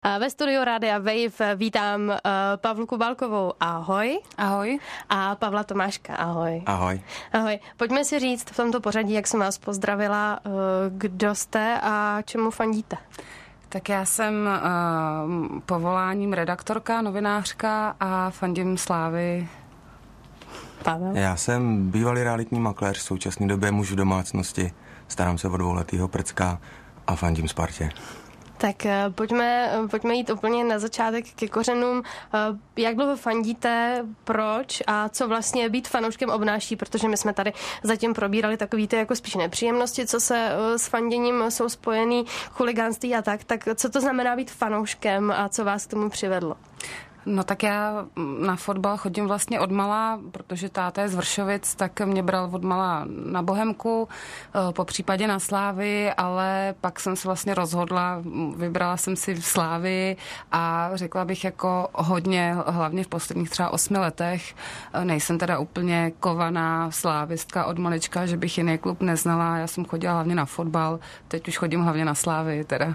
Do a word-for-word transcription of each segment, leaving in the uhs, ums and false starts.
Ve studiu Rádia Wave vítám uh, Pavlu Kubálkovou, ahoj. Ahoj. A Pavla Tomáška, ahoj. Ahoj. Ahoj. Pojďme si říct v tomto pořadí, jak jsem vás pozdravila, uh, kdo jste a čemu fandíte. Tak já jsem uh, povoláním redaktorka, novinářka a fandím Slávy. Pavel? Já jsem bývalý realitní makléř, v současné době muž v domácnosti, starám se o dvouletýho prcka a fandím Spartě. Tak pojďme, pojďme jít úplně na začátek ke kořenům. Jak dlouho fandíte, proč a co vlastně být fanouškem obnáší, protože my jsme tady zatím probírali takový ty jako spíš nepříjemnosti, co se s fanděním jsou spojený, chuligánství a tak. Tak co to znamená být fanouškem a co vás k tomu přivedlo? No tak já na fotbal chodím vlastně odmala, protože táta je z Vršovic, tak mě bral odmala na Bohemku, po případě na Slávy, ale pak jsem se vlastně rozhodla, vybrala jsem si Slávy a řekla bych jako hodně, hlavně v posledních třeba osmi letech, nejsem teda úplně kovaná slávistka od malička, že bych jiný klub neznala, já jsem chodila hlavně na fotbal, teď už chodím hlavně na Slávy teda.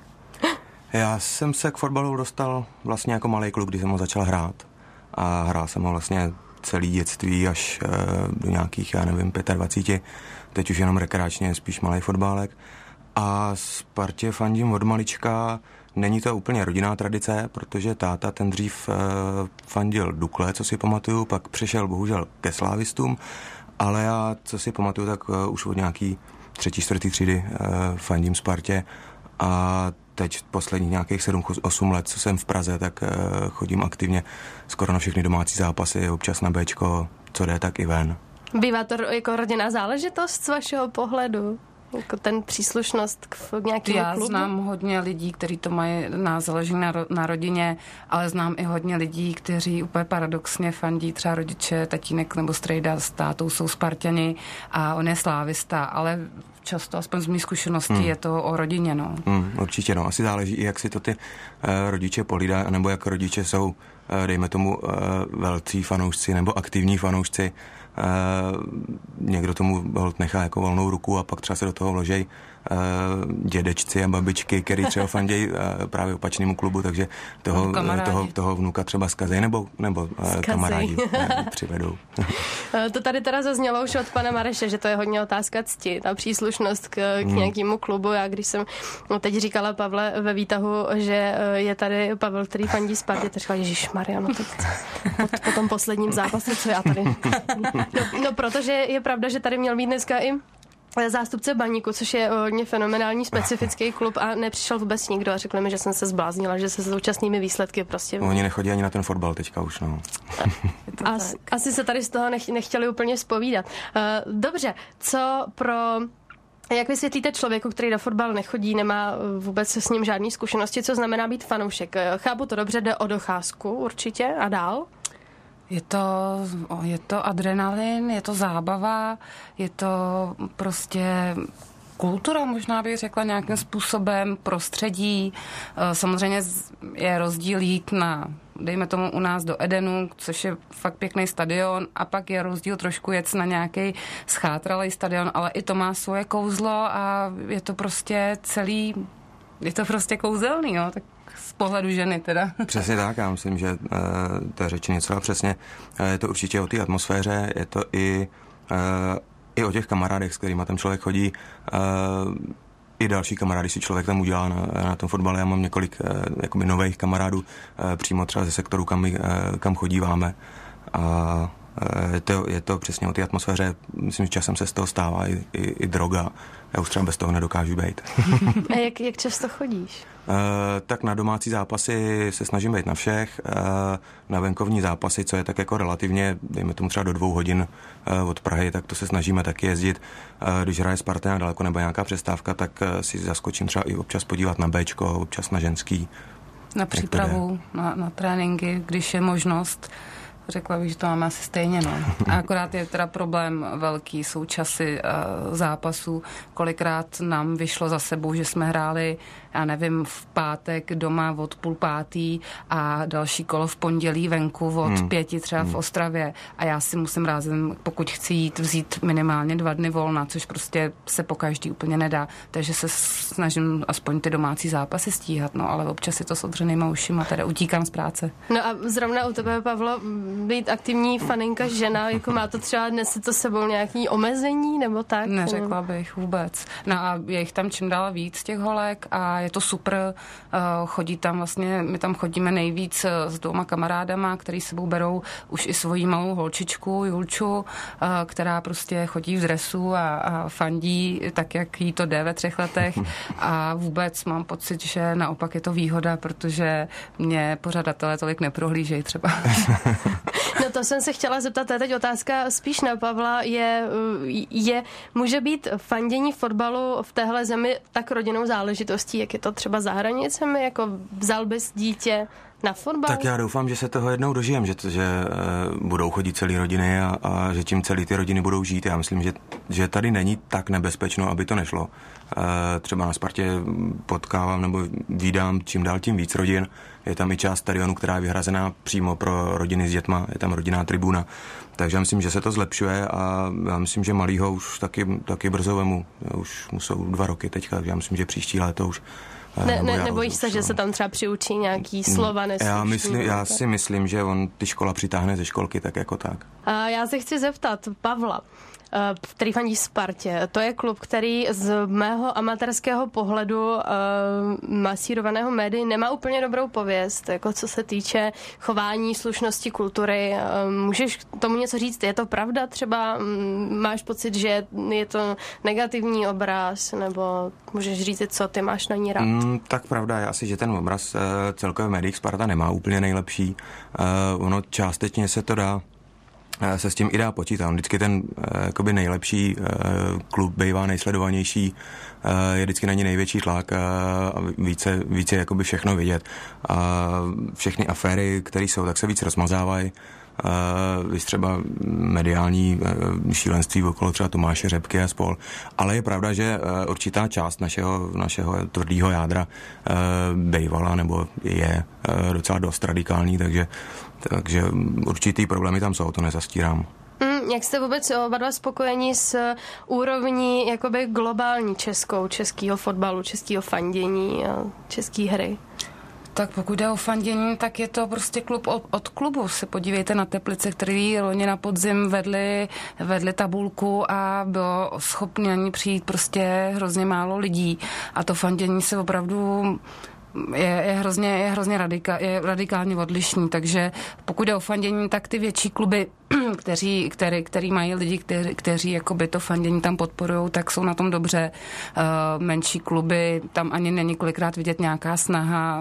Já jsem se k fotbalu dostal vlastně jako malý kluk, když jsem ho začal hrát. A hrál jsem ho vlastně celý dětství až e, do nějakých, já nevím, dvacet pět. Teď už jenom rekreačně, spíš malý fotbálek. A Spartě fandím od malička. Není to úplně rodinná tradice, protože táta ten dřív e, fandil Dukle, co si pamatuju, pak přešel bohužel ke slávistům. Ale já, co si pamatuju, tak e, už od nějaký třetí, čtvrtý třídy e, fandím Spartě. A teď posledních nějakých sedm osm let, co jsem v Praze, tak uh, chodím aktivně skoro na všechny domácí zápasy, občas na Bčko, co jde, tak i ven. Bývá to jako rodinná záležitost z vašeho pohledu? Jako ten příslušnost k nějakému Já klubu? znám hodně lidí, kteří to mají na záleží na, ro, na rodině, ale znám i hodně lidí, kteří úplně paradoxně fandí, třeba rodiče, tatínek nebo strejda s tátou jsou Sparťani a on je slávista, ale často, aspoň z mých zkušeností, hmm. je to o rodině, no. Hmm, určitě, no. Asi záleží i jak si to ty uh, rodiče polídají, nebo jak rodiče jsou, uh, dejme tomu, uh, velcí fanoušci nebo aktivní fanoušci. Uh, někdo tomu holt nechá jako volnou ruku a pak třeba se do toho vložej uh, dědečci a babičky, který třeba fandějí uh, právě opačnému klubu, takže toho, toho, toho vnuka třeba zkazej nebo, nebo uh, kamarádi uh, přivedou. To tady teda zaznělo už od pana Mareše, že to je hodně otázka cti, ta příslušnost k, k hmm. nějakému klubu. Já když jsem teď říkala Pavle ve výtahu, že je tady Pavel, který fandí Spartě, tak říkala, ježišmarja, no teď po, po tom posledním zápase, co já tady... No, no, protože je pravda, že tady měl být dneska i zástupce Baníku, což je hodně fenomenální specifický klub a nepřišel vůbec nikdo a řekli mi, že jsem se zbláznila, že se s současnými výsledky prostě... Oni nechodí ani na ten fotbal teďka už, no. As, asi se tady z toho nech, nechtěli úplně zpovídat. Uh, dobře, co pro... Jak vysvětlíte člověku, který do fotbalu nechodí, nemá vůbec s ním žádný zkušenosti, co znamená být fanoušek? Chápu to dobře, jde o docházku určitě a dál? Je to, je to adrenalin, je to zábava, je to prostě kultura, možná bych řekla nějakým způsobem, prostředí. Samozřejmě je rozdíl jít na, dejme tomu u nás do Edenu, což je fakt pěkný stadion, a pak je rozdíl trošku jet na nějaký schátralej stadion, ale i to má svoje kouzlo a je to prostě celý, je to prostě kouzelný, jo, tak z pohledu ženy teda. Přesně tak, já myslím, že uh, to je řečený celá přesně. Uh, je to určitě o té atmosféře, je to i, uh, i o těch kamarádech, s kterýma tam člověk chodí. Uh, I další kamarády si člověk tam udělá na, na tom fotbale. Já mám několik uh, jakoby nových kamarádů uh, přímo třeba ze sektoru, kam, my, uh, kam chodíváme. A je to, je to přesně o té atmosféře. Myslím, že časem se z toho stává i, i, i droga. Já už třeba bez toho nedokážu být. A jak, jak často chodíš? Uh, tak na domácí zápasy se snažím být na všech. Uh, na venkovní zápasy, co je tak jako relativně, dejme tomu třeba do dvou hodin uh, od Prahy, tak to se snažíme taky jezdit. Uh, když hraje Sparta nějak daleko nebo nějaká přestávka, tak uh, si zaskočím třeba i občas podívat na Bčko, občas na ženský. Na přípravu, na, na tréninky, když je možnost. Řekla bych, že to máme asi stejně, no. A akorát je teda problém velký, jsou časy uh, zápasů. Kolikrát nám vyšlo za sebou, že jsme hráli, já nevím, v pátek doma od půl pátý a další kolo v pondělí venku od hmm. pěti třeba hmm. v Ostravě. A já si musím rázem, pokud chci jít, vzít minimálně dva dny volna, což prostě se po každý úplně nedá. Takže se snažím aspoň ty domácí zápasy stíhat, no, ale občas je to s odřenýma ušima, teda utíkám z práce. No a zrovna u tebe, Pavlo, být aktivní faninka žena, jako má to třeba dnes to sebou nějaký omezení, nebo tak? Neřekla bych vůbec. No a je jich tam čím dál víc těch holek a je to super. Chodí tam vlastně, my tam chodíme nejvíc s dvěma kamarádama, který sebou berou už i svoji malou holčičku, Julču, která prostě chodí v dresu a, a fandí tak, jak jí to jde ve třech letech a vůbec mám pocit, že naopak je to výhoda, protože mě pořadatelé tolik neprohlížejí třeba. No to jsem se chtěla zeptat, to je teď otázka spíš na Pavla, je, je může být fandění fotbalu v téhle zemi tak rodinnou záležitostí, jak je to třeba za hranicemi, jako vzal bys dítě na fotbal? Tak já doufám, že se toho jednou dožijem, že, to, že uh, budou chodit celé rodiny a, a že tím celé ty rodiny budou žít. Já myslím, že, že tady není tak nebezpečno, aby to nešlo. Uh, třeba na Spartě potkávám nebo vídám čím dál tím víc rodin. Je tam i část stadionu, která je vyhrazená přímo pro rodiny s dětma, je tam rodinná tribuna. Takže já myslím, že se to zlepšuje a já myslím, že malýho už taky, taky brzo vemu. Už mu jsou dva roky teďka, já myslím, že příští léto už. Ne, ne, nebojíš se, že se tam třeba přiučí nějaký slova neslušný? Já, myslím, já si myslím, že on ty škola přitáhne ze školky tak jako tak. A já se chci zeptat Pavla, který fandí Spartě. To je klub, který z mého amatérského pohledu uh, masírovaného médií nemá úplně dobrou pověst, jako co se týče chování, slušnosti, kultury. Uh, můžeš tomu něco říct? Je to pravda? Třeba um, máš pocit, že je to negativní obraz? Nebo můžeš říct, co ty máš na ní rád? Mm, tak pravda je asi, že ten obraz uh, celkově v médiích Sparta nemá úplně nejlepší. Uh, ono částečně se to dá se s tím i dá počítat. Vždycky ten jakoby nejlepší klub bývá nejsledovanější, je vždycky na ně největší tlak a více, více jakoby všechno vidět. A všechny aféry, které jsou, tak se víc rozmazávají. Víš třeba mediální šílenství okolo třeba Tomáše Řepky a spol. Ale je pravda, že určitá část našeho, našeho tvrdého jádra bývala nebo je docela dost radikální, takže, takže určitý problémy tam jsou, to nezastírám. Mm, jak jste vůbec oba dva spokojeni s úrovní jakoby globální českou, českého fotbalu, českého fandění a české hry? Tak pokud jde o fandění, tak je to prostě klub od, od klubu. Se podívejte na Teplice, který loni na podzim vedli, vedli tabulku a bylo schopni na ní přijít prostě hrozně málo lidí. A to fandění se opravdu je, je hrozně, je hrozně radika, je radikálně odlišný. Takže pokud jde o fandění, tak ty větší kluby, kteří, který, který mají lidi, kteří, kteří jakoby to fandění tam podporují, tak jsou na tom dobře. Uh, menší kluby, tam ani není kolikrát vidět nějaká snaha.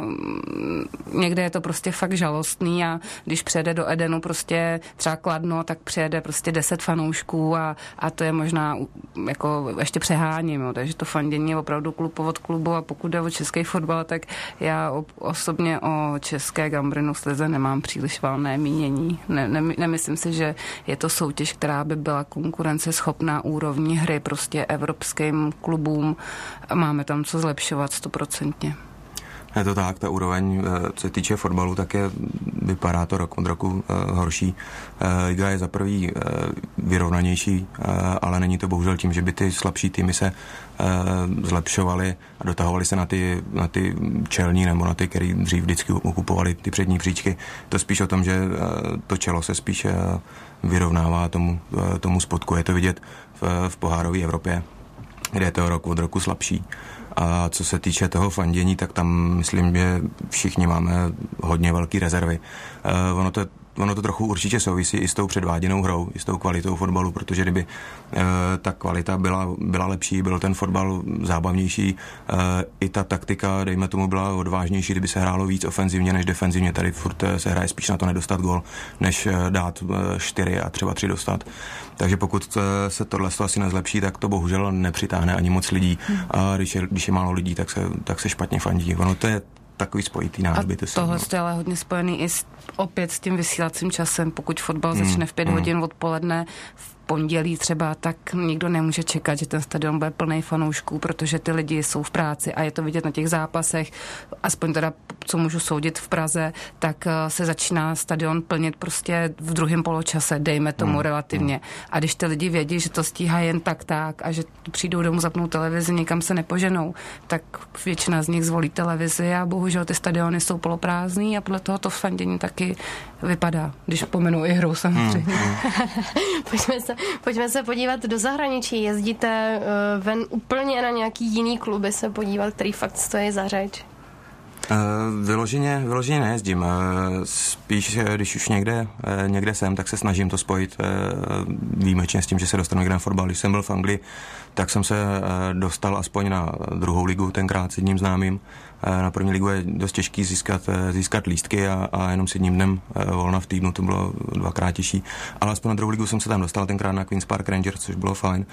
Někde je to prostě fakt žalostný a když přijede do Edenu prostě třeba Kladno, tak přijede prostě deset fanoušků a, a to je možná jako ještě přeháním. Jo. Takže to fandění je opravdu klub od klubu a pokud jde o český fotbal, tak já osobně o české Gambrinu Slize nemám příliš valné mínění. Ne, ne, nemyslím si, že je to soutěž, která by byla konkurenceschopná úrovni hry prostě evropským klubům. Máme tam co zlepšovat stoprocentně. Je to tak, ta úroveň, co se týče fotbalu, tak je, vypadá to rok od roku uh, horší. Uh, Liga je za prvý uh, vyrovnanější, uh, ale není to bohužel tím, že by ty slabší týmy se uh, zlepšovaly a dotahovaly se na ty, na ty čelní nebo na ty, který dřív vždycky okupovali ty přední příčky. To spíš o tom, že uh, to čelo se spíš uh, vyrovnává tomu, uh, tomu spodku. Je to vidět v, v pohárové Evropě, kde je to rok od roku slabší. A co se týče toho fandění, tak tam myslím, že všichni máme hodně velký rezervy. Uh, ono to Ono to trochu určitě souvisí i s tou předváděnou hrou, i s tou kvalitou fotbalu, protože kdyby uh, ta kvalita byla, byla lepší, byl ten fotbal zábavnější, uh, i ta taktika, dejme tomu, byla odvážnější, kdyby se hrálo víc ofenzivně než defenzivně. Tady furt se hraje spíš na to nedostat gól, než uh, dát uh, čtyři a třeba tři dostat. Takže pokud uh, se tohle asi nezlepší, tak to bohužel nepřitáhne ani moc lidí. Hmm. A když je, když je málo lidí, tak se, tak se špatně fandí. Ono to je takový spojitý nádoby. A tohle je ale hodně spojený i s, opět s tím vysílacím časem. Pokud fotbal mm, začne v pět mm. hodin odpoledne, v pondělí třeba, tak nikdo nemůže čekat, že ten stadion bude plný fanoušků, protože ty lidi jsou v práci a je to vidět na těch zápasech, aspoň teda, co můžu soudit v Praze, tak se začíná stadion plnit prostě v druhém poločase, dejme tomu mm. relativně. A když ty lidi vědí, že to stíhá jen tak tak a že přijdou domů, zapnou televizi, nikam se nepoženou, tak většina z nich zvolí televizi a bohužel ty stadiony jsou poloprázdný a podle toho to fandění taky vypadá, když pomenu i hru samozřejmě. Mm. Pojďme se Pojďme se podívat do zahraničí. Jezdíte uh, ven úplně na nějaký jiný kluby se podívat, který fakt stojí za řeč? Uh, vyloženě, vyloženě nejezdím. Uh, spíš, když už někde, uh, někde jsem, tak se snažím to spojit uh, výjimečně s tím, že se dostanu někde na fotbal. Když jsem byl v Anglii, tak jsem se uh, dostal aspoň na druhou ligu, tenkrát s jedním známým. Uh, na první ligu je dost těžký získat, uh, získat lístky a, a jenom s jedním dnem uh, volna v týdnu, to bylo dvakrát těžší. Ale aspoň na druhou ligu jsem se tam dostal tenkrát na Queen's Park Rangers, což bylo fajn.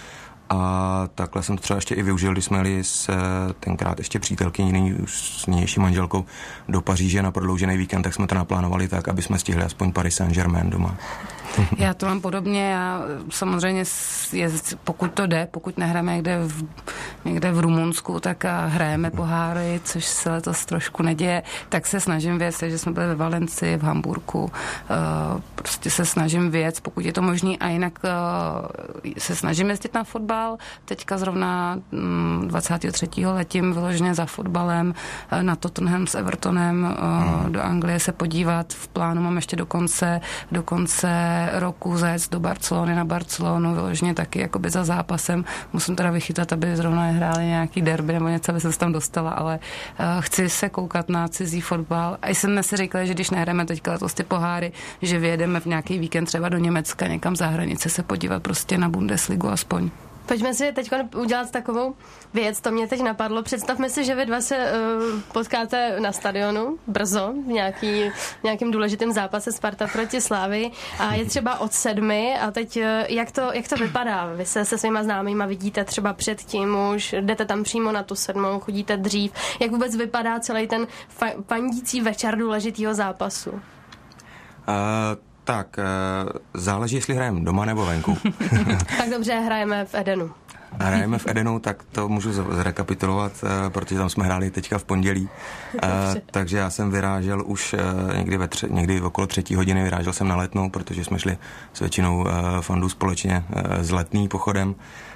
A takhle jsem to třeba ještě i využil, když jsme jeli s tenkrát ještě přítelkyní, s nynější manželkou do Paříže na prodloužený víkend, tak jsme to naplánovali tak, aby jsme stihli aspoň Paris Saint-Germain doma. Já to mám podobně, já samozřejmě, je, pokud to jde, pokud nehráme někde v, někde v Rumunsku, tak hrajeme poháry, což se letos trošku neděje, tak se snažím věc, že jsme byli ve Valencii, v Hamburku, uh, prostě se snažím věc, pokud je to možný, a jinak uh, se snažím jezdit na fotbal. Teďka zrovna um, dvacátého třetího letím vyloženě za fotbalem uh, na Tottenham s Evertonem uh, hmm. do Anglie se podívat. V plánu mám ještě do konce, do konce roku zajet do Barcelony na Barcelonu, vyloženě taky jakoby za zápasem. Musím teda vychytat, aby zrovna hráli nějaký derby nebo něco, aby se tam dostala, ale uh, chci se koukat na cizí fotbal. A jsem si říkala, že když nehrajeme teďka letos ty poháry, že vyjedeme v nějaký víkend třeba do Německa, někam za hranice se podívat prostě na Bundesligu aspoň. Pojďme si teď udělat takovou věc, to mě teď napadlo. Představme si, že vy dva se uh, potkáte na stadionu brzo v nějaký, nějakým důležitým zápase Sparta proti Slavii a je třeba od sedmi a teď uh, jak, to, jak to vypadá? Vy se se svýma známýma vidíte třeba předtím už, jdete tam přímo na tu sedmou, chodíte dřív. Jak vůbec vypadá celý ten fa- fandící večer důležitýho zápasu? Uh... Tak, záleží, jestli hrajeme doma nebo venku. Tak dobře, hrajeme v Edenu. Hrajeme v Edenu, tak to můžu zrekapitulovat, protože tam jsme hráli teďka v pondělí. Takže já jsem vyrážel už někdy, ve tři, někdy okolo třetí hodiny, vyrážel jsem na Letnou, protože jsme šli s většinou fandů společně s Letný pochodem,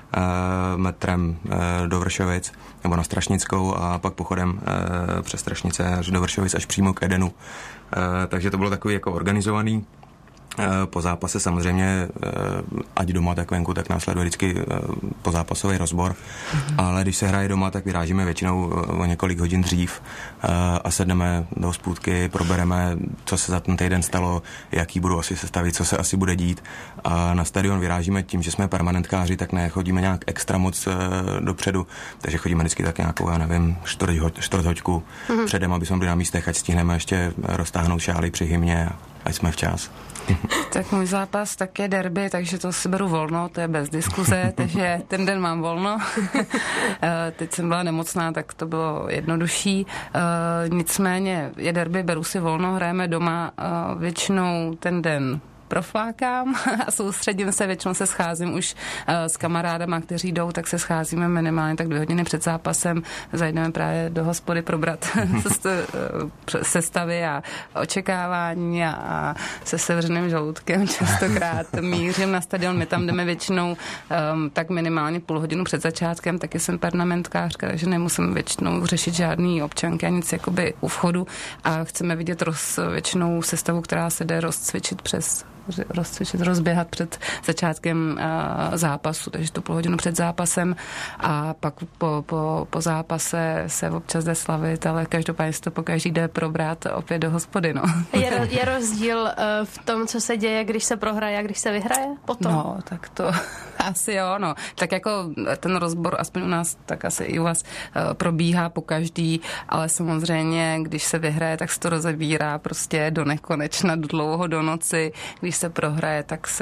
metrem do Vršovic, nebo na Strašnickou a pak pochodem přes Strašnice až do Vršovic, až přímo k Edenu. Takže to bylo takový jako organizovaný. Po zápase samozřejmě, ať doma, tak venku, tak následuje vždycky pozápasový rozbor, mm-hmm. ale když se hraje doma, tak vyrážíme většinou o několik hodin dřív a sedneme do hospůdky, probereme, co se za ten týden stalo, jaký budou asi sestavy, co se asi bude dít, a na stadion vyrážíme tím, že jsme permanentkáři, tak nechodíme nějak extra moc dopředu, takže chodíme vždycky tak nějakou, já nevím, čtvrt hoďku mm-hmm. předem, aby jsme byli na místech, ať stihneme ještě roztáhnout šály při hymně, ať jsme včas. Tak můj zápas tak je derby, takže to si beru volno, to je bez diskuze, takže ten den mám volno. Teď jsem byla nemocná, tak to bylo jednodušší. Nicméně je derby, beru si volno, hrajeme doma, většinou ten den proflákám a soustředím se, většinou se scházím už uh, s kamarádama, kteří jdou, tak se scházíme minimálně tak dvě hodiny před zápasem, zajdeme právě do hospody probrat sestavy a očekávání a, a se sevřeným žaludkem častokrát mířím na stadion, my tam jdeme většinou um, tak minimálně půl hodinu před začátkem, taky jsem pernamentkářka, takže nemusím většinou řešit žádný občanky a nic jakoby u vchodu a chceme vidět roz, většinou sestavu, která se jde rozcvičit přes rozcvičit, rozběhat před začátkem uh, zápasu, takže tu půl hodinu před zápasem a pak po, po, po zápase se občas jde slavit, ale každopádně se to po každý jde probrat opět do hospody, no. Je, je rozdíl uh, v tom, co se děje, když se prohraje a když se vyhraje potom? No, tak to asi jo, no. Tak jako ten rozbor, aspoň u nás, tak asi i u vás uh, probíhá po každý, ale samozřejmě, když se vyhraje, tak se to rozebírá prostě do nekonečna, do dlouho do noci. Když se prohraje, tak se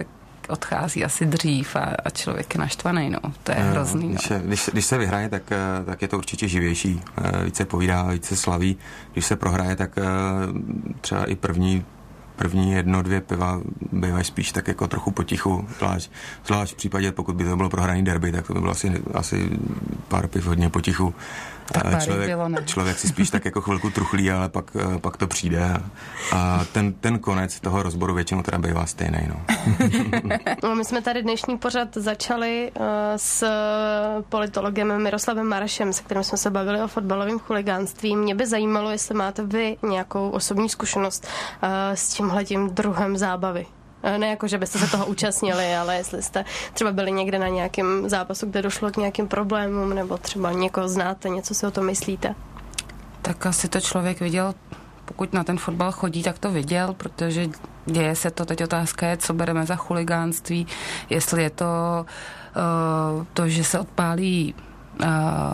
odchází asi dřív a, a člověk je naštvaný, no. To je no, hrozný, no. Když se, když, když se vyhraje, tak, tak je to určitě živější. Víc se povídá, víc se slaví. Když se prohraje, tak třeba i první První jedno, dvě piva bývají spíš tak jako trochu potichu, zvlášť, zvlášť v případě, pokud by to bylo prohraný derby, tak to by bylo asi, asi pár piv hodně potichu. Člověk, bylo, člověk si spíš tak jako chvilku truchlí, ale pak, pak to přijde a ten, ten konec toho rozboru většinou teda bývá stejný. No. No, my jsme tady dnešní pořad začali uh, s politologem Miroslavem Marešem, se kterým jsme se bavili o fotbalovém chuligánství. Mě by zajímalo, jestli máte vy nějakou osobní zkušenost uh, s tímhletím druhem zábavy. Ne jako, že byste se toho účastnili, ale jestli jste třeba byli někde na nějakém zápasu, kde došlo k nějakým problémům, nebo třeba někoho znáte, něco si o tom myslíte? Tak asi to člověk viděl, pokud na ten fotbal chodí, tak to viděl, protože děje se to. Teď otázka je, co bereme za chuligánství, jestli je to uh, to, že se odpálí Uh,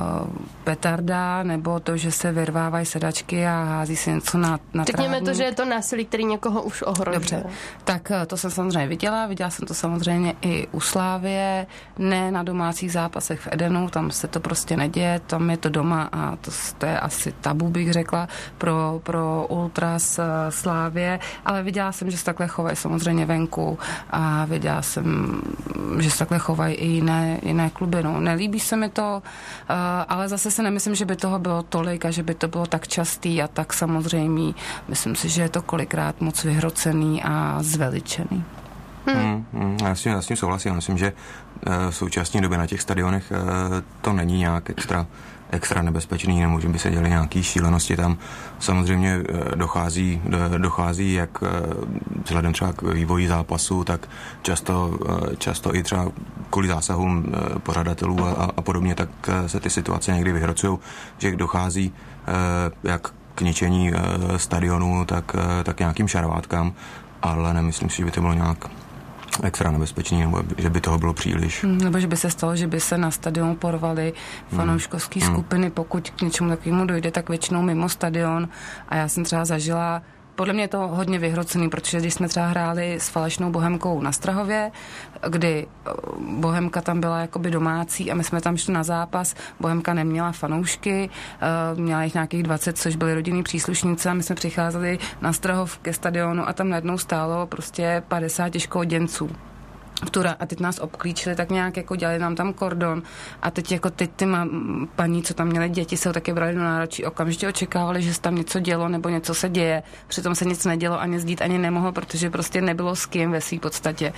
petarda, nebo to, že se vyrvávají sedačky a hází se něco na, na Řekněme trávník. to, že je to násilí, který někoho už ohrožuje. Dobře, tak to jsem samozřejmě viděla, viděla jsem to samozřejmě i u Slávie, ne na domácích zápasech v Edenu, tam se to prostě neděje, tam je to doma a to, to je asi tabu, bych řekla, pro, pro ultras Slávie, ale viděla jsem, že se takhle chovají samozřejmě venku a viděla jsem, že se takhle chovají i jiné, jiné kluby. No, nelíbí se mi to, Uh, ale zase si nemyslím, že by toho bylo tolik a že by to bylo tak častý a tak samozřejmý. Myslím si, že je to kolikrát moc vyhrocený a zveličený. Hmm. Hmm, hmm, já, s tím, já s tím souhlasím. Myslím, že uh, v současné době na těch stadionech uh, to není nějak extra, extra nebezpečný, nebo že by se děly nějaké šílenosti tam. Samozřejmě uh, dochází, do, dochází jak uh, vzhledem třeba k vývoji zápasu, tak často, uh, často i třeba kvůli zásahům uh, pořadatelů a, a podobně, tak uh, se ty situace někdy vyhrocují, že dochází uh, jak k ničení uh, stadionu, tak, uh, tak nějakým šarvátkám, ale nemyslím si, že by to bylo nějak extra nebezpečný, nebo že by toho bylo příliš. Nebo že by se stalo, že by se na stadion porvaly fanouškovské hmm. skupiny, pokud k něčemu takovému dojde, tak většinou mimo stadion. A já jsem třeba zažila, podle mě je to hodně vyhrocený, protože když jsme třeba hráli s falešnou Bohemkou na Strahově, kdy Bohemka tam byla jakoby domácí a my jsme tam šli na zápas, Bohemka neměla fanoušky, měla jich nějakých dvacet, což byly rodinní příslušníci a my jsme přicházeli na Strahov ke stadionu a tam najednou stálo prostě padesát těžkooděnců. Tura, a teď nás obklíčili, tak nějak jako dělali nám tam kordon a teď jako teď ty ma, paní, co tam měly děti, se ho taky brali do náručí, okamžitě očekávali, že se tam něco dělo nebo něco se děje, přitom se nic nedělo, ani zdít, ani nemohlo, protože prostě nebylo s kým ve své podstatě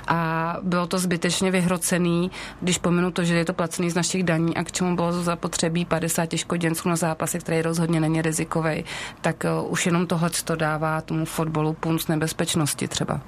a bylo to zbytečně vyhrocený, když pominu to, že je to placený z našich daní a k čemu bylo zapotřebí padesát těžkoděnců na zápase, který rozhodně není rizikový, tak uh, už jenom tohle to dává tomu fotbalu punc nebezpečnosti třeba.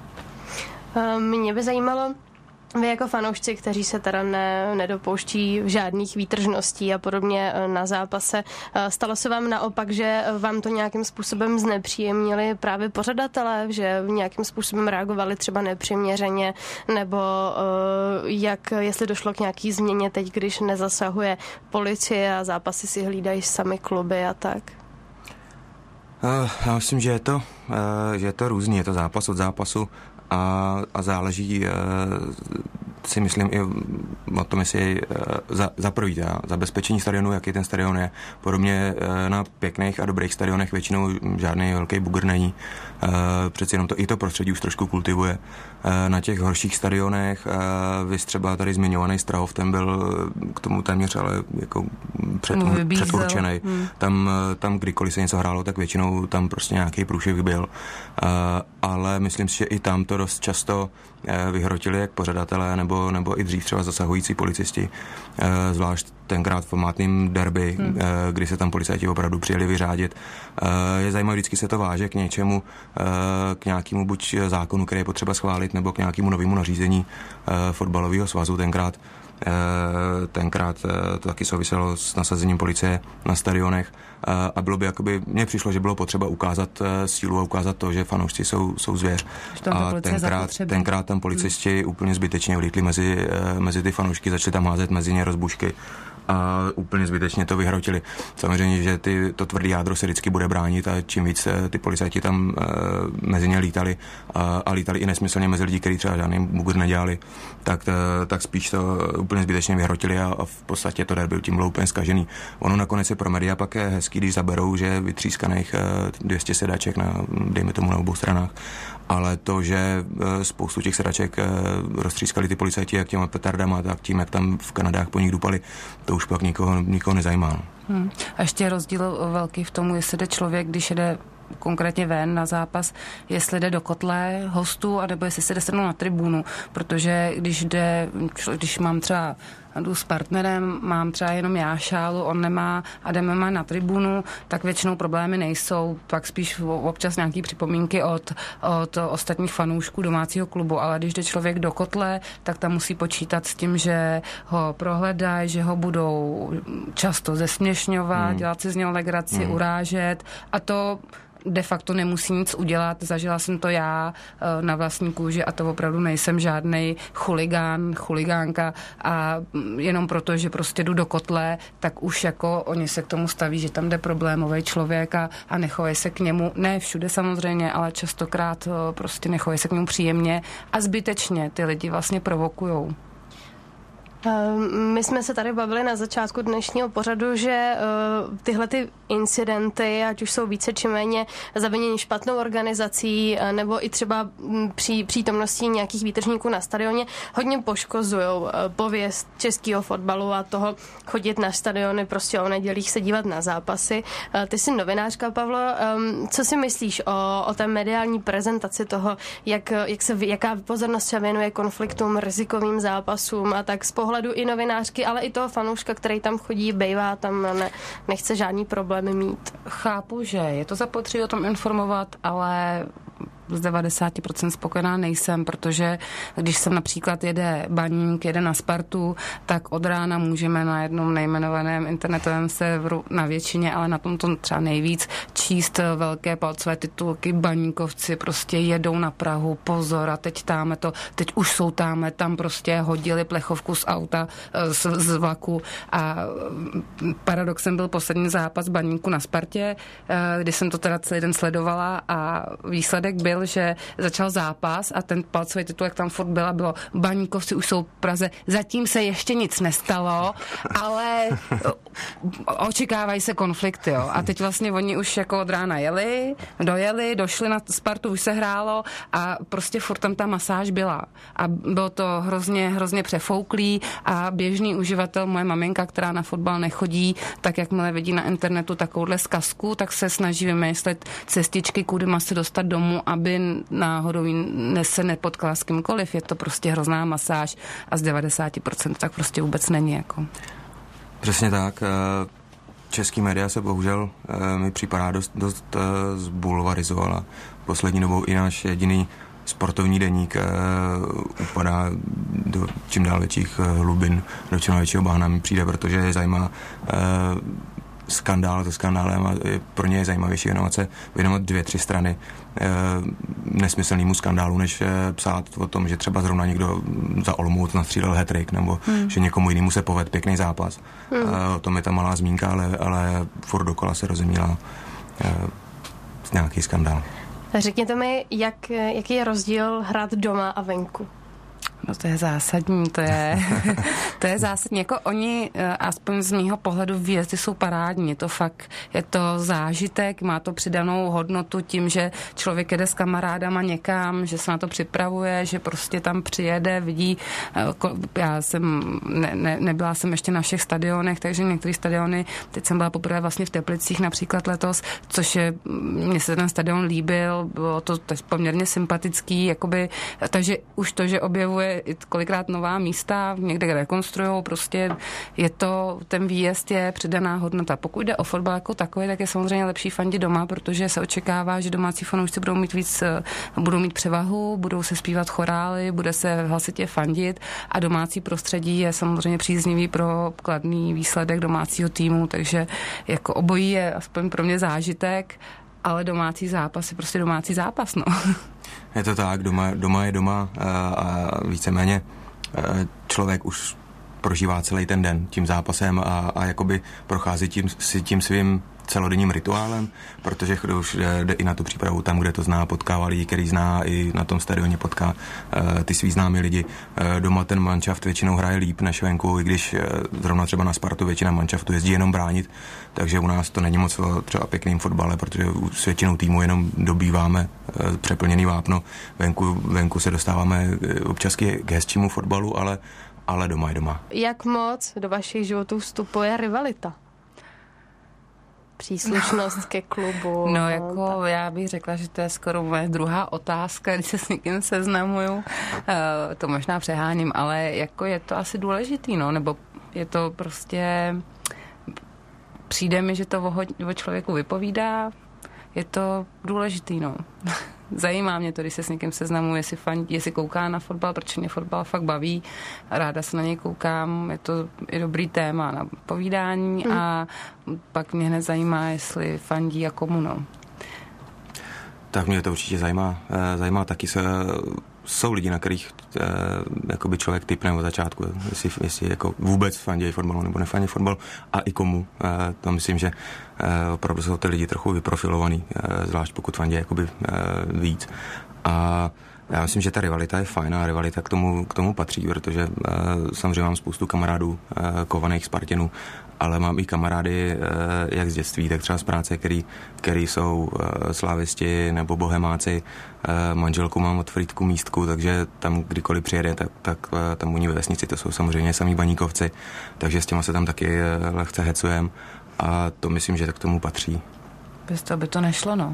Mě by zajímalo, vy jako fanoušci, kteří se teda ne, nedopouští žádných výtržností a podobně na zápase, stalo se vám naopak, že vám to nějakým způsobem znepříjemnili právě pořadatelé, že nějakým způsobem reagovali třeba nepřiměřeně, nebo jak, jestli došlo k nějaký změně teď, když nezasahuje policie a zápasy si hlídají sami kluby a tak? Já myslím, že je to, že je to různý, je to zápas od zápasu. A, a záleží, e, si myslím, i o tom, jestli e, za, za prvý, teda, zabezpečení stadionu, jaký ten stadion je. Podobně e, na pěkných a dobrých stadionech většinou žádný velký bugr není. E, přeci jenom to, i to prostředí už trošku kultivuje. E, na těch horších stadionech, e, vy třeba tady zmiňovaný Strahov, ten byl k tomu téměř ale jako před, předurčený. Hmm. Tam, tam kdykoliv se něco hrálo, tak většinou tam prostě nějaký průšvih byl. E, ale myslím si, že i tam to dost často e, vyhrotili jak pořadatelé, nebo, nebo i dřív třeba zasahující policisti. E, zvlášť tenkrát v památným derby, hmm. e, kdy se tam policajti opravdu přijeli vyřádit. E, je zajímavé, vždycky se to váže k něčemu, e, k nějakému buď zákonu, který je potřeba schválit, nebo k nějakému novému nařízení e, fotbalového svazu tenkrát. E, tenkrát e, to taky souviselo s nasazením policie na stadionech e, a bylo by jakoby, mně přišlo, že bylo potřeba ukázat e, sílu a ukázat to, že fanoušci jsou, jsou zvěř. A tenkrát, tenkrát tam policisti hmm. úplně zbytečně vlítli mezi, e, mezi ty fanoušky, začali tam házet mezi ně rozbušky a úplně zbytečně to vyhrotili. Samozřejmě, že ty, to tvrdý jádro se vždycky bude bránit a čím víc ty policajti tam e, mezi ně lítali a, a lítali i nesmyslně mezi lidi, kteří třeba žádný bugur nedělali, tak, t, tak spíš to úplně zbytečně vyhrotili a, a v podstatě to derby tím bylo úplně zkažený. Ono nakonec je pro média pak je hezký, když zaberou, že vytřískaných e, dvě stě sedaček na, dejme tomu, na obou stranách, ale to, že e, spoustu těch sedaček e, roztřískali ty policajti jak těma petardama, tak tím, jak tam v Kanadách po nich dupali, to už pak nikoho, nikoho nezajímá. Hmm. A ještě je rozdíl velký v tomu, jestli jde člověk, když jde konkrétně ven na zápas, jestli jde do kotle hostů, anebo jestli se jde sednout na tribunu, protože když jde, když mám třeba jdu s partnerem, mám třeba jenom já šálu, on nemá a jdeme má na tribunu, tak většinou problémy nejsou, pak spíš občas nějaký připomínky od, od ostatních fanoušků domácího klubu, ale když jde člověk do kotle, tak tam musí počítat s tím, že ho prohledají, že ho budou často zesměšňovat, hmm. dělat si z něho legraci, hmm. urážet a to de facto nemusí nic udělat. Zažila jsem to já na vlastní kůži a to opravdu nejsem žádnej chuligán, chuligánka a jenom proto, že prostě jdu do kotle, tak už jako oni se k tomu staví, že tam jde problémový člověk a, a nechovají se k němu, ne všude samozřejmě, ale častokrát prostě nechovají se k němu příjemně a zbytečně ty lidi vlastně provokujou. My jsme se tady bavili na začátku dnešního pořadu, že uh, tyhle ty incidenty, ať už jsou více či méně zavinění špatnou organizací, uh, nebo i třeba při přítomností nějakých výtržníků na stadioně, hodně poškozují uh, pověst českého fotbalu a toho chodit na stadiony prostě o nedělích se dívat na zápasy. Uh, ty jsi novinářka, Pavlo, um, co si myslíš o, o té mediální prezentaci toho, jak, jak se, jaká pozornost se věnuje konfliktům, rizikovým zápasům a tak z pohledu i novinářky, ale i toho fanouška, který tam chodí, bejvá, tam ne, nechce žádný problémy mít. Chápu, že je to zapotřebí o tom informovat, ale z devadesát procent spokojená nejsem, protože když jsem například jede Baník, jede na Spartu, tak od rána můžeme na jednom nejmenovaném internetovém serveru, na většině, ale na tom to třeba nejvíc, číst velké palcové titulky, Baníkovci prostě jedou na Prahu, pozor a teď táme to, teď už jsou táme, tam prostě hodili plechovku z auta, z, z vlaku a paradoxem byl poslední zápas Baníku na Spartě, kdy jsem to teda celý den sledovala a výsledek byl, že začal zápas a ten palcový titulek tam furt byla, bylo Baníkovci už jsou v Praze, zatím se ještě nic nestalo, ale očekávají se konflikty, jo. A teď vlastně oni už jako od rána jeli, dojeli, došli na Spartu, už se hrálo a prostě furt tam ta masáž byla. A bylo to hrozně, hrozně přefouklý a běžný uživatel, moje maminka, která na fotbal nechodí, tak jakmile vidí na internetu takovouhle zkazku, tak se snaží vymyslet cestičky, kudy má se dostat domů, aby náhodou se nepotkala s kýmkoliv. Je to prostě hrozná masáž a z devadesát procent tak prostě vůbec není. Jako. Přesně tak. Český média se bohužel mi připadá dost, dost zbulvarizovala. Poslední dobou i náš jediný sportovní deník upadá do čím dál větších hlubin, do čím dál většího bahna mi přijde, protože je zajímá skandál, to skandálem a pro ně je zajímavější věnovat se věnovat dvě, tři strany e, nesmyslnému skandálu, než e, psát o tom, že třeba zrovna někdo za Olomouc nastřílel hat-trick, nebo hmm. že někomu jinému se povedl pěkný zápas. Hmm. E, o tom je ta malá zmínka, ale, ale furt dokola se rozumíla e, nějaký skandál. Řekněte mi, jak, jaký je rozdíl hrát doma a venku? No to je zásadní, to je, to je zásadní. Jako oni, aspoň z mýho pohledu, výjezdy jsou parádní. Je to fakt, je to zážitek, má to přidanou hodnotu tím, že člověk jede s kamarádama někam, že se na to připravuje, že prostě tam přijede, vidí. Já jsem, ne, ne, nebyla jsem ještě na všech stadionech, takže některé stadiony, teď jsem byla poprvé vlastně v Teplicích například letos, což je, mně se ten stadion líbil, bylo to, to poměrně sympatický, jakoby, takže už to, že objevuje kolikrát nová místa, někde rekonstrujou, prostě je to, ten výjezd je přidaná hodnota. Pokud jde o fotbal jako takový, tak je samozřejmě lepší fandit doma, protože se očekává, že domácí fanoušci budou mít víc, budou mít převahu, budou se zpívat chorály, bude se hlasitě fandit a domácí prostředí je samozřejmě příznivý pro kladný výsledek domácího týmu, takže jako obojí je aspoň pro mě zážitek, ale domácí zápas je prostě domácí zápas, no. Je to tak, doma, doma je doma a, a víceméně člověk už prožívá celý ten den tím zápasem a, a jakoby prochází tím, si tím svým celodenním rituálem, protože už jde i na tu přípravu tam, kde to zná, potkává lidi, který zná, i na tom stadioně potká uh, ty svý známí lidi. Uh, doma ten manšaft většinou hraje líp než venku, i když uh, zrovna třeba na Spartu většina manšaftu jezdí jenom bránit, takže u nás to není moc třeba pěkným fotbale, protože s většinou týmu jenom dobýváme uh, přeplněný vápno. Venku, venku se dostáváme občas k hezčímu fotbalu, ale, ale doma je doma. Jak moc do vašich životů vstupuje rivalita? Příslušnost no. ke klubu. No jako tak. Já bych řekla, že to je skoro moje druhá otázka, když se s někým seznamuju. Uh, to možná přeháním, ale jako je to asi důležitý, no, nebo je to prostě, přijde mi, že to o, o člověku vypovídá, je to důležitý, no. Zajímá mě to, když se s někým seznamuji, jestli, fan, jestli kouká na fotbal, protože mě fotbal fakt baví, ráda se na něj koukám, je to je dobrý téma na povídání hmm. a pak mě hned zajímá, jestli fandí a komu, no. Tak mě to určitě zajímá. Zajímá taky se, jsou lidi, na kterých jakoby člověk typne od začátku, jestli, jestli jako vůbec fandějí fotbalu nebo nefandí fotbal a i komu. To myslím, že opravdu jsou ty lidi trochu vyprofilovaný, zvlášť pokud fandějí jakoby víc. A já myslím, že ta rivalita je fajn a rivalita k tomu, k tomu patří, protože uh, samozřejmě mám spoustu kamarádů, uh, kovaných Spartanů, ale mám i kamarády uh, jak z dětství, tak třeba z práce, který, který jsou uh, slávisti nebo bohemáci. Uh, manželku mám od Frýdku Místku, takže tam kdykoliv přijede, tak, tak uh, tam u ní ve vesnici to jsou samozřejmě samý baníkovci, takže s těma se tam taky uh, lehce hecujem a to myslím, že tak k tomu patří. Bez toho by to nešlo, no.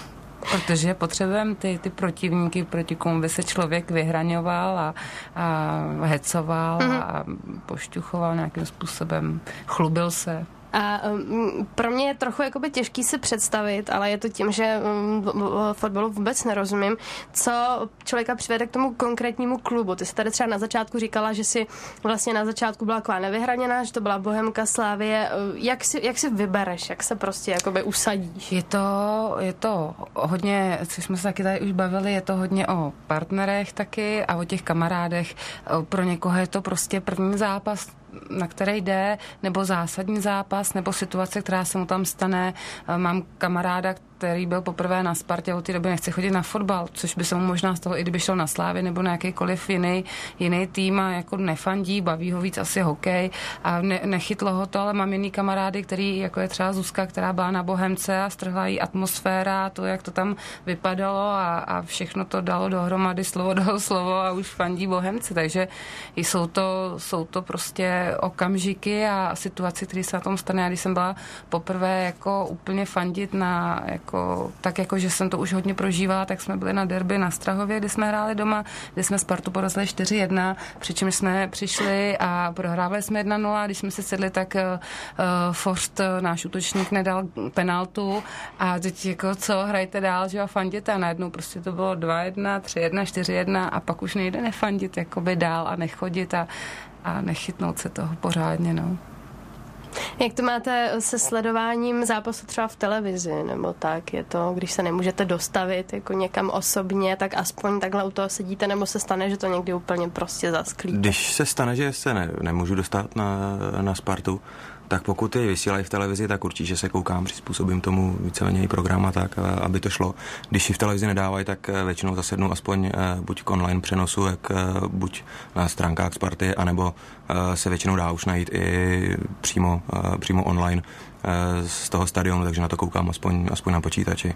Protože potřebujeme ty, ty protivníky, proti komu by se člověk vyhraňoval a, a hecoval mm-hmm. a pošťuchoval nějakým způsobem, chlubil se. A um, pro mě je trochu jakoby těžký si představit, ale je to tím, že um, fotbalu vůbec nerozumím, co člověka přivede k tomu konkrétnímu klubu. Ty jsi tady třeba na začátku říkala, že si vlastně na začátku byla taková nevyhraněná, že to byla Bohemka, Slavie. Jak si, jak si vybereš, jak se prostě jakoby usadíš? Je to, je to hodně, což jsme se taky tady už bavili, je to hodně o partnerech taky a o těch kamarádech. Pro někoho je to prostě první zápas, na který jde, nebo zásadní zápas, nebo situace, která se mu tam stane. Mám kamaráda, který byl poprvé na Spartě, od té doby nechce chodit na fotbal, což by se mu možná stalo, i kdyby šel na Slávy nebo na jakýkoliv jiný, jiný tým a jako nefandí, baví ho víc asi hokej a ne, nechytlo ho to, ale mám jiný kamarády, který, jako je třeba Zuzka, která byla na Bohemce a strhla jí atmosféra, to, jak to tam vypadalo a, a všechno to dalo dohromady slovo do slovo a už fandí Bohemce, takže jsou to, jsou to prostě okamžiky a situace, které se na tom stane. Já když jsem byla poprvé jako úplně fandit na jako Jako, tak jako, že jsem to už hodně prožívala, tak jsme byli na derby na Strahově, kde jsme hráli doma, kde jsme Spartu porazili čtyři jedna, přičemž jsme přišli a prohrávali jsme jedna nula, když jsme se sedli, tak uh, Forst, náš útočník, nedal penaltu a teď jako co, hrajte dál, že a fanděte a najednou prostě to bylo dva jedna, tři jedna, čtyři jedna a pak už nejde nefandit jakoby dál a nechodit a, a nechytnout se toho pořádně, no. Jak to máte se sledováním zápasu třeba v televizi, nebo tak? Je to, když se nemůžete dostavit jako někam osobně, tak aspoň takhle u toho sedíte, nebo se stane, že to někdy úplně prostě zasklíte? Když se stane, že se ne, nemůžu dostat na, na Spartu, tak pokud je vysílají v televizi, tak určitě se koukám, přizpůsobím tomu víceméně i program a tak, aby to šlo. Když ji v televizi nedávají, tak většinou zasednu aspoň buď k online přenosu, jak buď na stránkách Sparty, anebo se většinou dá už najít i přímo, přímo online z toho stadionu, takže na to koukám aspoň, aspoň na počítači.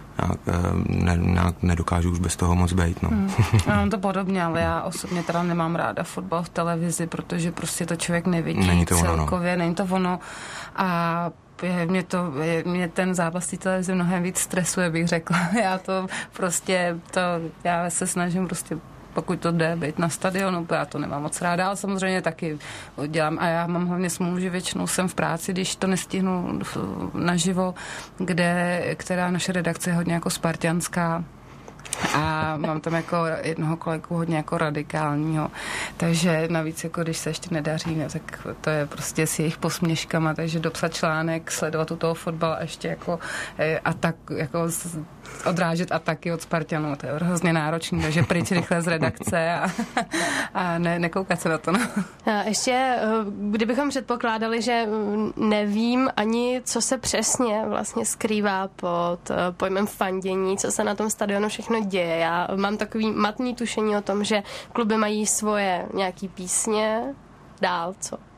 Ne, ne, nedokážu už bez toho moc bejt, no. Hmm. Já mám to podobně, ale já osobně teda nemám ráda fotbal v televizi, protože prostě to člověk nevidí není to celkově, ono, no. Není to ono a mě, to, mě ten zápas té televize mnohem víc stresuje, bych řekla. Já to prostě, to, já se snažím prostě pokud to jde, být na stadionu, já to nemám moc ráda, ale samozřejmě taky dělám a já mám hlavně smůlu, že většinou jsem v práci, když to nestihnu naživo, kde, která naše redakce je hodně jako spartianská a mám tam jako jednoho kolegu hodně jako radikálního, takže navíc jako když se ještě nedaří, ne, tak to je prostě s jejich posměškama, takže dopsat článek, sledovat u toho fotbal a ještě jako a tak jako odrážet ataky od Spartanů. To je hrozně náročný, takže pryč rychle z redakce a, a ne, nekoukat se na to. No. A ještě, kdybychom předpokládali, že nevím ani, co se přesně vlastně skrývá pod pojmem fandění, co se na tom stadionu všechno děje. Já mám takový matný tušení o tom, že kluby mají svoje nějaký písně, dál co? Uh,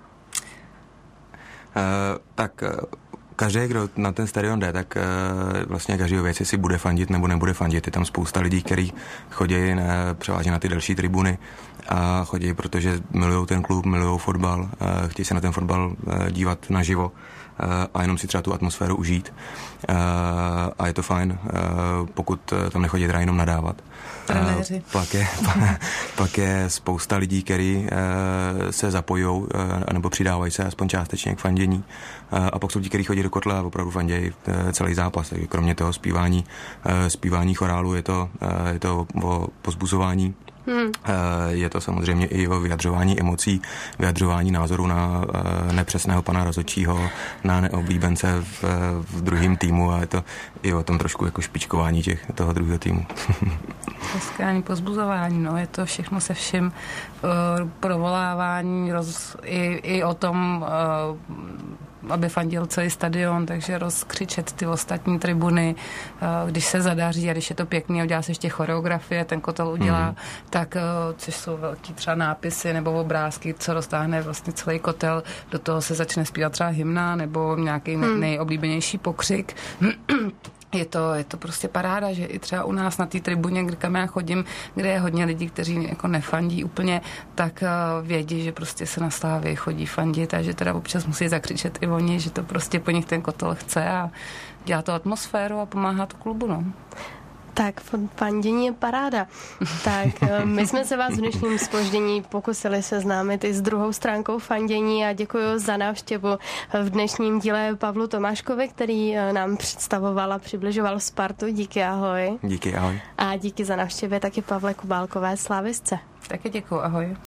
tak každý, kdo na ten stadion jde, tak uh, vlastně každý věc, jestli bude fandit nebo nebude fandit. Je tam spousta lidí, kteří chodí ne, převážně na ty další tribuny a chodí, protože milují ten klub, milují fotbal, uh, chtějí se na ten fotbal uh, dívat naživo uh, a jenom si třeba tu atmosféru užít. Uh, a je to fajn, uh, pokud tam nechodí teda jenom nadávat. Uh, pak, je, pak je spousta lidí, kteří uh, se zapojují uh, nebo přidávají se aspoň částečně k fandění. Uh, a pak jsou ti, kteří chodí do kotle a opravdu fandějí uh, celý zápas. Takže kromě toho zpívání, uh, zpívání chorálu je to, uh, je to o pozbuzování. Hmm. Je to samozřejmě i o vyjadřování emocí, vyjadřování názoru na nepřesného pana rozhodčího, na neoblíbence v, v druhém týmu a je to i o tom trošku jako špičkování těch, toho druhého týmu. Hezkání, pozbuzování, no, je to všechno se vším uh, provolávání, roz, i, i o tom, uh, aby fandil celý stadion, takže rozkřičet ty ostatní tribuny, uh, když se zadaří a když je to pěkný a udělá se ještě choreografie, ten kotel udělá, mm. tak, uh, což jsou velký třeba nápisy nebo obrázky, co roztáhne vlastně celý kotel, do toho se začne zpívat třeba hymna nebo nějaký mm. nejoblíbenější pokřik. Je to, je to prostě paráda, že i třeba u nás na té tribuně, kde kam já chodím, kde je hodně lidí, kteří jako nefandí úplně, tak uh, vědí, že prostě se na Slávy chodí fandit a že teda občas musí zakřičet i oni, že to prostě po nich ten kotel chce a dělá to atmosféru a pomáhá to klubu, no. Tak, fandění je paráda. Tak my jsme se vás v dnešním zpoždění pokusili seznámit i s druhou stránkou fandění a děkuji za návštěvu v dnešním díle Pavlu Tomáškovi, který nám představoval a přibližoval Spartu. Díky, ahoj. Díky, ahoj. A díky za návštěvě taky Pavle Kubálkové, slávistce. Taky děkuji, ahoj.